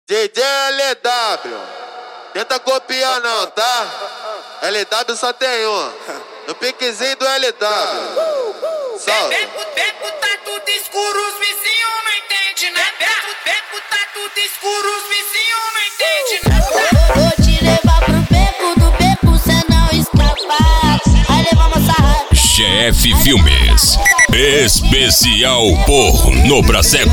DJ LW, tenta copiar não, tá? LW só tem um, no piquezinho do LW. Solta. Beco tá tudo escuro, os vizinhos não entendem, né? Beco tá tudo escuro, os vizinhos não entendem, né? Vou te levar pro beco, do beco cê não escapa. Aí levamos a sarrada. GF Filmes, especial Porno pra Cego.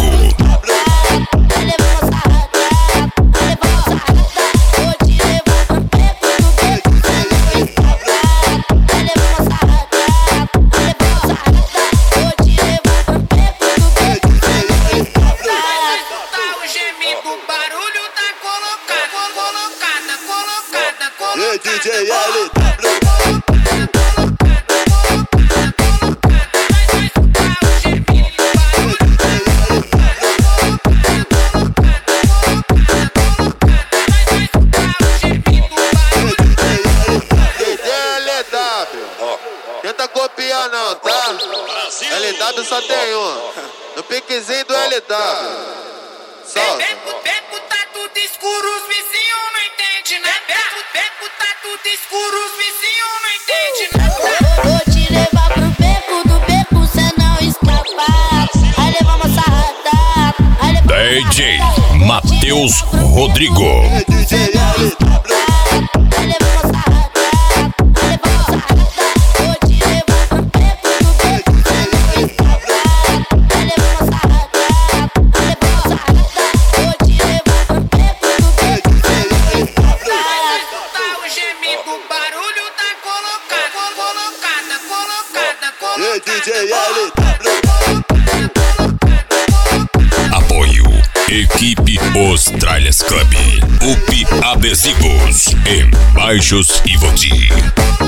DJ LW. Tenta copiar não, tá? LW só tem um, no piquezinho do LW. Solta. Beco tá tudo escuro, os vizinhos não entendem, né? Beco tá tudo escuro, os vizinhos não entendem, né? Vou te levar pro beco, do beco cê não escapa. Aí levamos a sarrada. DJ Matheus Rodrigo. DJ LW. DJ LW. Apoio Equipe Australias Club, UP Adesivos, Embaixos e Voti.